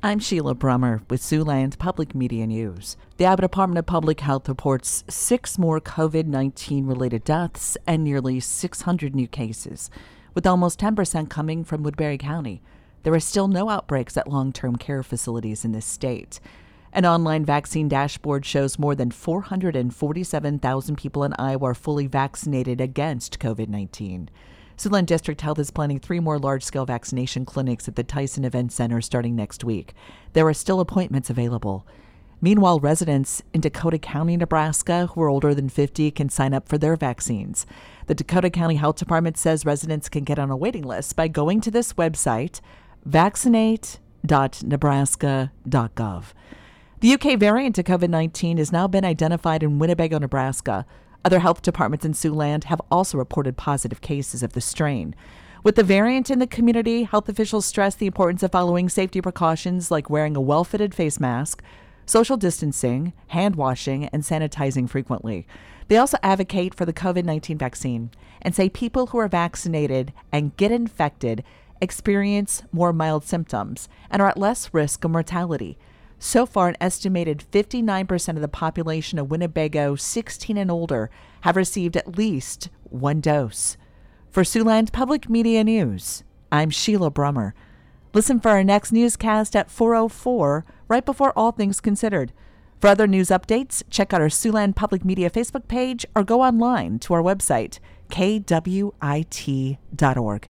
I'm Sheila Brummer with Siouxland Public Media News. The Iowa Department of Public Health reports 6 more COVID-19 related deaths and nearly 600 new cases, with almost 10% coming from Woodbury County. There are still no outbreaks at long-term care facilities in this state. An online vaccine dashboard shows more than 447,000 people in Iowa are fully vaccinated against COVID-19. Siouxland District Health is planning 3 more large-scale vaccination clinics at the Tyson Event Center starting next week. There are still appointments available. Meanwhile, residents in Dakota County, Nebraska, who are older than 50 can sign up for their vaccines. The Dakota County Health Department says residents can get on a waiting list by going to this website, vaccinate.nebraska.gov. The UK variant of COVID-19 has now been identified in Winnebago, Nebraska. Other health departments in Siouxland have also reported positive cases of the strain. With the variant in the community, health officials stress the importance of following safety precautions like wearing a well-fitted face mask, social distancing, hand washing, and sanitizing frequently. They also advocate for the COVID-19 vaccine and say people who are vaccinated and get infected experience more mild symptoms and are at less risk of mortality. So far, an estimated 59% of the population of Winnebago 16 and older have received at least 1 dose. For Siouxland Public Media News, I'm Sheila Brummer. Listen for our next newscast at 4:04, right before All Things Considered. For other news updates, check out our Siouxland Public Media Facebook page or go online to our website, kwit.org.